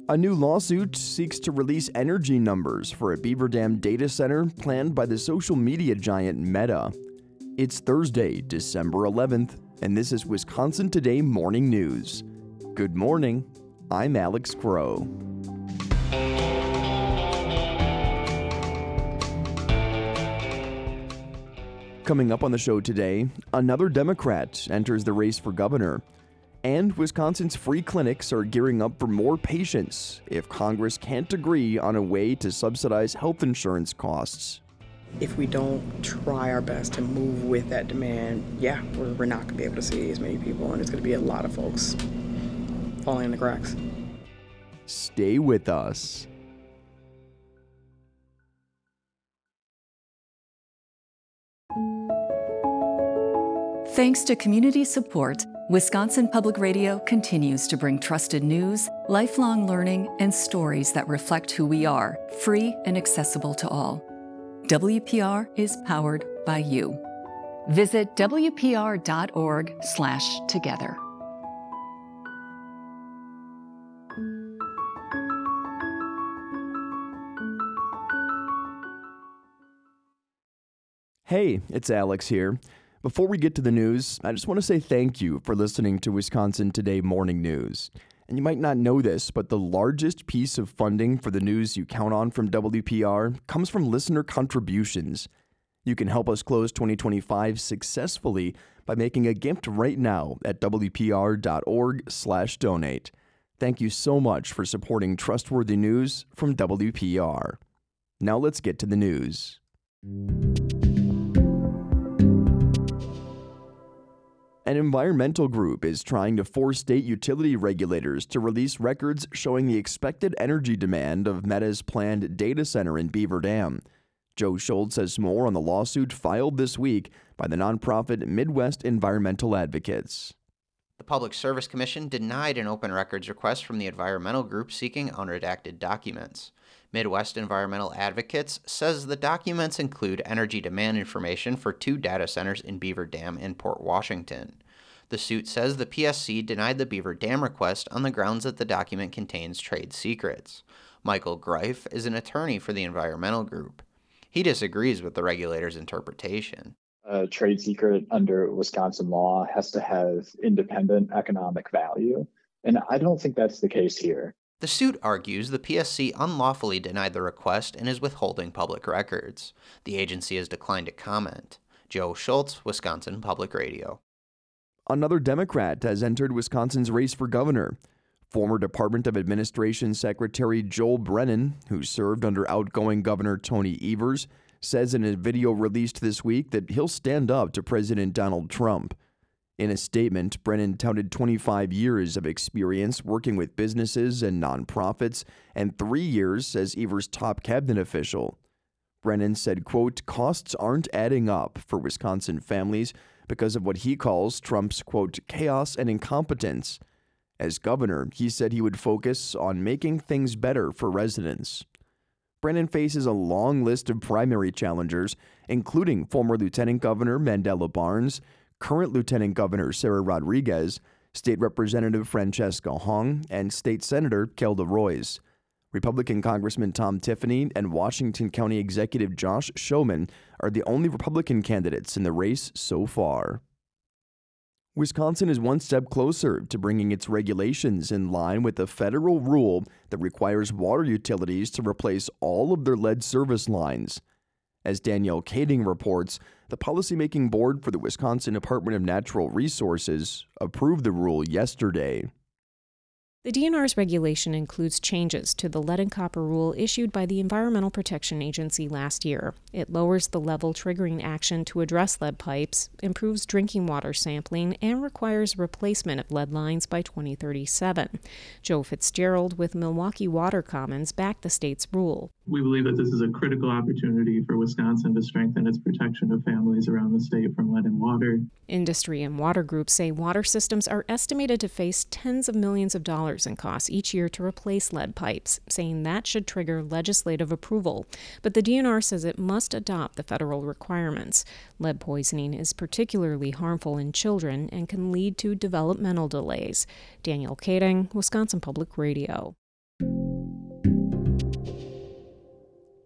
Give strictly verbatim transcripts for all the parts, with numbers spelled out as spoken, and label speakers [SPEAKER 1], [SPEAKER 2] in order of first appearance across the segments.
[SPEAKER 1] A new lawsuit seeks to release energy numbers for a Beaver Dam data center planned by the social media giant Meta. It's Thursday, December eleventh, and this is Wisconsin Today Morning News. Good morning, I'm Alex Crow. Coming up on the show today, another Democrat enters the race for governor. And Wisconsin's free clinics are gearing up for more patients if Congress can't agree on a way to subsidize health insurance costs.
[SPEAKER 2] If we don't try our best to move with that demand, yeah, we're, we're not going to be able to see as many people, and it's going to be a lot of folks falling in the cracks.
[SPEAKER 1] Stay with us.
[SPEAKER 3] Thanks to community support, Wisconsin Public Radio continues to bring trusted news, lifelong learning, and stories that reflect who we are, free and accessible to all. W P R is powered by you. Visit W P R dot org slash together.
[SPEAKER 1] Hey, it's Alex here. Before we get to the news, I just want to say thank you for listening to Wisconsin Today Morning News. And you might not know this, but the largest piece of funding for the news you count on from W P R comes from listener contributions. You can help us close twenty twenty-five successfully by making a gift right now at W P R dot org slash donate. Thank you so much for supporting trustworthy news from W P R. Now let's get to the news. An environmental group is trying to force state utility regulators to release records showing the expected energy demand of Meta's planned data center in Beaver Dam. Joe Schultz has more on the lawsuit filed this week by the nonprofit Midwest Environmental Advocates.
[SPEAKER 4] The Public Service Commission denied an open records request from the environmental group seeking unredacted documents. Midwest Environmental Advocates says the documents include energy demand information for two data centers in Beaver Dam and Port Washington. The suit says the P S C denied the Beaver Dam request on the grounds that the document contains trade secrets. Michael Greif is an attorney for the environmental group. He disagrees with the regulator's interpretation.
[SPEAKER 5] A trade secret under Wisconsin law has to have independent economic value, and I don't think that's the case here.
[SPEAKER 4] The suit argues the P S C unlawfully denied the request and is withholding public records. The agency has declined to comment. Joe Schultz, Wisconsin Public Radio.
[SPEAKER 1] Another Democrat has entered Wisconsin's race for governor. Former Department of Administration Secretary Joel Brennan, who served under outgoing Governor Tony Evers, says in a video released this week that he'll stand up to President Donald Trump. In a statement, Brennan touted twenty-five years of experience working with businesses and nonprofits and three years as Evers' top cabinet official. Brennan said, quote, costs aren't adding up for Wisconsin families because of what he calls Trump's, quote, chaos and incompetence. As governor, he said he would focus on making things better for residents. Brennan faces a long list of primary challengers, including former Lieutenant Governor Mandela Barnes, current Lieutenant Governor Sarah Rodriguez, State Representative Francesca Hong, and State Senator Kelda Roys. Republican Congressman Tom Tiffany and Washington County Executive Josh Schoeman are the only Republican candidates in the race so far. Wisconsin is one step closer to bringing its regulations in line with the federal rule that requires water utilities to replace all of their lead service lines. As Danielle Kading reports, the policymaking board for the Wisconsin Department of Natural Resources approved the rule yesterday.
[SPEAKER 6] The D N R's regulation includes changes to the lead and copper rule issued by the Environmental Protection Agency last year. It lowers the level triggering action to address lead pipes, improves drinking water sampling, and requires replacement of lead lines by twenty thirty-seven. Joe Fitzgerald with Milwaukee Water Commons backed the state's rule.
[SPEAKER 7] We believe that this is a critical opportunity for Wisconsin to strengthen its protection of families around the state from lead in water.
[SPEAKER 6] Industry and water groups say water systems are estimated to face tens of millions of dollars in costs each year to replace lead pipes, saying that should trigger legislative approval. But the D N R says it must adopt the federal requirements. Lead poisoning is particularly harmful in children and can lead to developmental delays. Danielle Kading, Wisconsin Public Radio.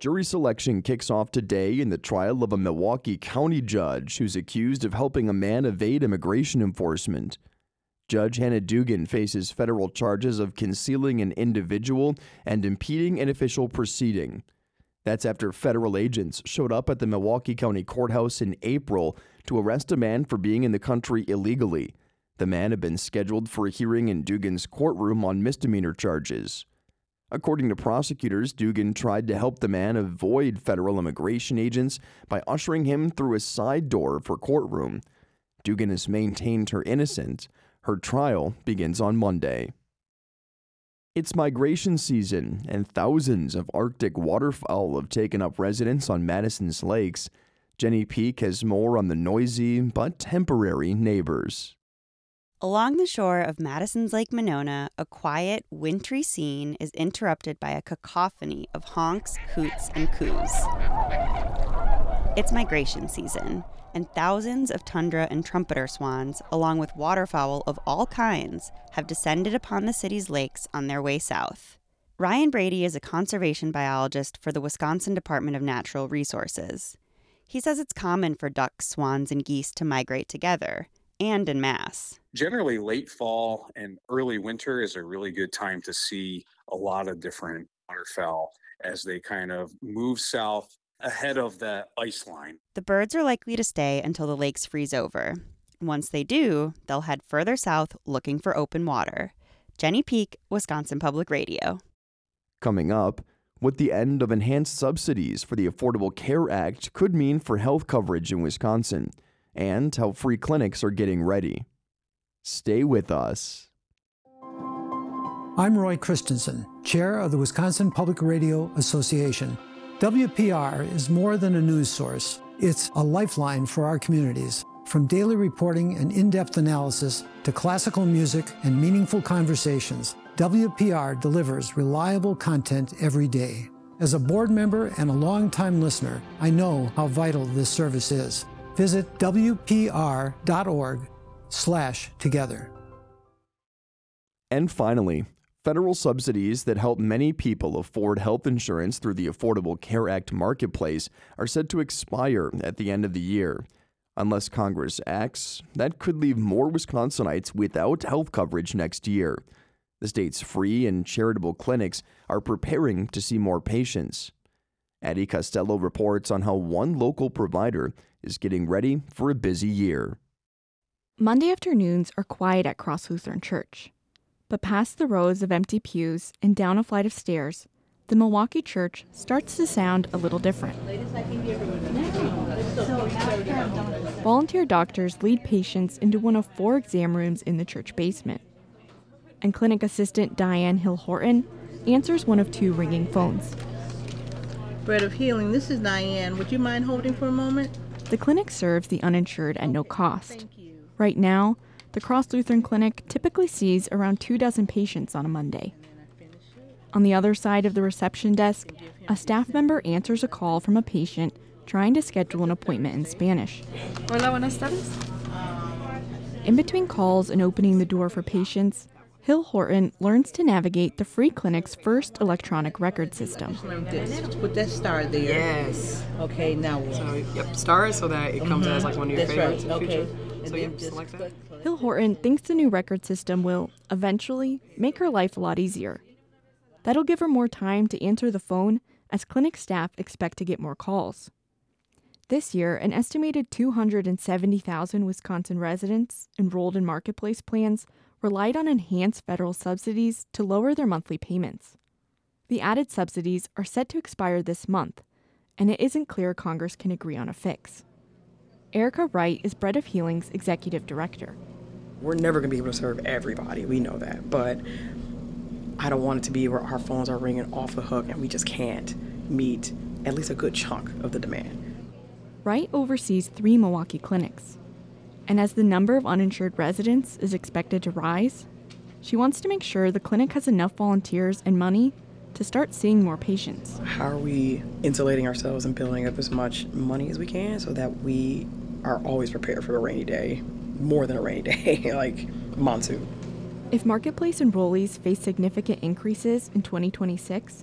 [SPEAKER 1] Jury selection kicks off today in the trial of a Milwaukee County judge who's accused of helping a man evade immigration enforcement. Judge Hannah Dugan faces federal charges of concealing an individual and impeding an official proceeding. That's after federal agents showed up at the Milwaukee County Courthouse in April to arrest a man for being in the country illegally. The man had been scheduled for a hearing in Dugan's courtroom on misdemeanor charges. According to prosecutors, Dugan tried to help the man avoid federal immigration agents by ushering him through a side door of her courtroom. Dugan has maintained her innocence. Her trial begins on Monday. It's migration season, and thousands of Arctic waterfowl have taken up residence on Madison's lakes. Jenny Peak has more on the noisy but temporary neighbors.
[SPEAKER 8] Along the shore of Madison's Lake Monona, a quiet, wintry scene is interrupted by a cacophony of honks, hoots, and coos. It's migration season, and thousands of tundra and trumpeter swans, along with waterfowl of all kinds, have descended upon the city's lakes on their way south. Ryan Brady is a conservation biologist for the Wisconsin Department of Natural Resources. He says it's common for ducks, swans, and geese to migrate together, and en masse.
[SPEAKER 9] Generally, late fall and early winter is a really good time to see a lot of different waterfowl as they kind of move south ahead of the ice line.
[SPEAKER 8] The birds are likely to stay until the lakes freeze over. Once they do, they'll head further south looking for open water. Jenny Peak, Wisconsin Public Radio.
[SPEAKER 1] Coming up, what the end of enhanced subsidies for the Affordable Care Act could mean for health coverage in Wisconsin, and how free clinics are getting ready. Stay with us.
[SPEAKER 10] I'm Roy Christensen, chair of the Wisconsin Public Radio Association. W P R is more than a news source. It's a lifeline for our communities. From daily reporting and in-depth analysis to classical music and meaningful conversations, W P R delivers reliable content every day. As a board member and a longtime listener, I know how vital this service is. Visit W P R dot org slash together.
[SPEAKER 1] And finally, federal subsidies that help many people afford health insurance through the Affordable Care Act marketplace are set to expire at the end of the year. Unless Congress acts, that could leave more Wisconsinites without health coverage next year. The state's free and charitable clinics are preparing to see more patients. Addie Costello reports on how one local provider is getting ready for a busy year.
[SPEAKER 11] Monday afternoons are quiet at Cross Lutheran Church. But past the rows of empty pews and down a flight of stairs, the Milwaukee church starts to sound a little different. Volunteer doctors lead patients into one of four exam rooms in the church basement. And clinic assistant Diane Hill-Horton answers one of two ringing phones.
[SPEAKER 12] Bread of Healing, this is Diane. Would you mind holding for a moment?
[SPEAKER 11] The clinic serves the uninsured at no cost. Right now, the Cross Lutheran Clinic typically sees around two dozen patients on a Monday. On the other side of the reception desk, a staff member answers a call from a patient trying to schedule an appointment in Spanish.
[SPEAKER 13] Hola, buenas tardes.
[SPEAKER 11] In between calls and opening the door for patients, Hill-Horton learns to navigate the free clinic's first electronic record system.
[SPEAKER 12] This. Put that star there.
[SPEAKER 2] Yes.
[SPEAKER 12] Okay, now.
[SPEAKER 2] So, yep, star so that it comes mm-hmm. as like one of your
[SPEAKER 12] That's
[SPEAKER 2] favorites
[SPEAKER 12] right.
[SPEAKER 2] in the
[SPEAKER 12] Okay.
[SPEAKER 2] future. So, yep, select that.
[SPEAKER 11] Hill-Horton thinks the new record system will, eventually, make her life a lot easier. That'll give her more time to answer the phone as clinic staff expect to get more calls. This year, an estimated two hundred seventy thousand Wisconsin residents enrolled in marketplace plans relied on enhanced federal subsidies to lower their monthly payments. The added subsidies are set to expire this month, and it isn't clear Congress can agree on a fix. Erica Wright is Bread of Healing's executive director.
[SPEAKER 2] We're never going to be able to serve everybody. We know that. But I don't want it to be where our phones are ringing off the hook and we just can't meet at least a good chunk of the demand.
[SPEAKER 11] Wright oversees three Milwaukee clinics. And as the number of uninsured residents is expected to rise, she wants to make sure the clinic has enough volunteers and money to start seeing more patients.
[SPEAKER 2] How are we insulating ourselves and building up as much money as we can so that we are always prepared for a rainy day, more than a rainy day, like monsoon?
[SPEAKER 11] If marketplace enrollees face significant increases in twenty twenty-six,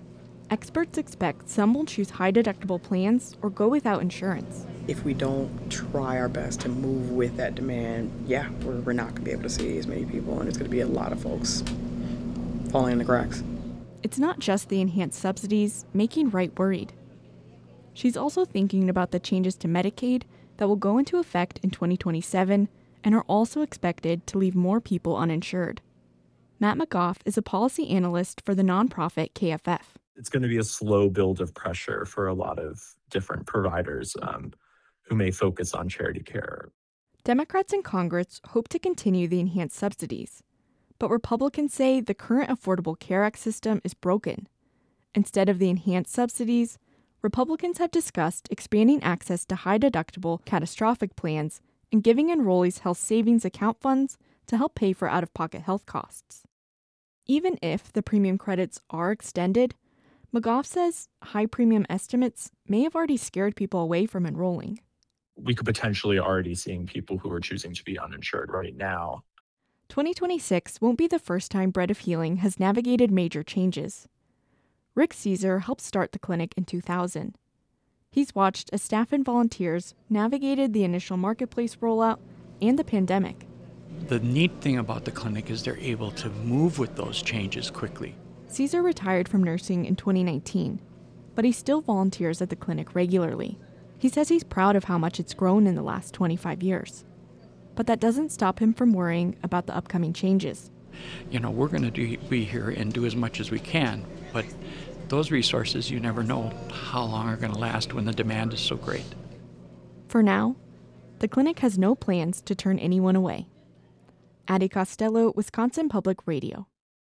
[SPEAKER 11] experts expect some will choose high-deductible plans or go without insurance.
[SPEAKER 2] If we don't try our best to move with that demand, yeah, we're, we're not going to be able to see as many people, and it's going to be a lot of folks falling in the cracks.
[SPEAKER 11] It's not just the enhanced subsidies making Wright worried. She's also thinking about the changes to Medicaid that will go into effect in twenty twenty-seven and are also expected to leave more people uninsured. Matt McGough is a policy analyst for the nonprofit K F F.
[SPEAKER 13] It's going to be a slow build of pressure for a lot of different providers um, who may focus on charity care.
[SPEAKER 11] Democrats in Congress hope to continue the enhanced subsidies, but Republicans say the current Affordable Care Act system is broken. Instead of the enhanced subsidies, Republicans have discussed expanding access to high-deductible catastrophic plans and giving enrollees health savings account funds to help pay for out-of-pocket health costs. Even if the premium credits are extended, McGough says high premium estimates may have already scared people away from enrolling.
[SPEAKER 13] We could potentially already seeing people who are choosing to be uninsured right now.
[SPEAKER 11] twenty twenty-six won't be the first time Bread of Healing has navigated major changes. Rick Caesar helped start the clinic in two thousand. He's watched as staff and volunteers navigated the initial marketplace rollout and the pandemic.
[SPEAKER 14] The neat thing about the clinic is they're able to move with those changes quickly.
[SPEAKER 11] Caesar retired from nursing in twenty nineteen, but he still volunteers at the clinic regularly. He says he's proud of how much it's grown in the last twenty-five years. But that doesn't stop him from worrying about the upcoming changes.
[SPEAKER 14] You know, we're going to be here and do as much as we can, but those resources, you never know how long are going to last when the demand is so great.
[SPEAKER 11] For now, the clinic has no plans to turn anyone away. Addie Costello, Wisconsin Public Radio.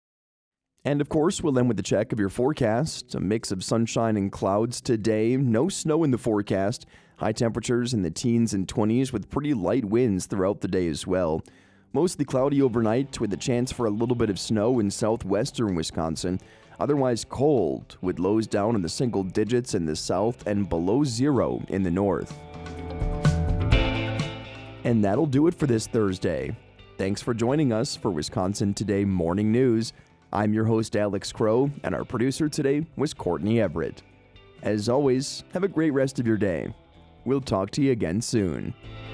[SPEAKER 1] And of course, we'll end with a check of your forecast. A mix of sunshine and clouds today. No snow in the forecast. High temperatures in the teens and twenties with pretty light winds throughout the day as well. Mostly cloudy overnight with a chance for a little bit of snow in southwestern Wisconsin. Otherwise cold with lows down in the single digits in the south and below zero in the north. And that'll do it for this Thursday. Thanks for joining us for Wisconsin Today Morning News. I'm your host, Alex Crow, and our producer today was Courtney Everett. As always, have a great rest of your day. We'll talk to you again soon.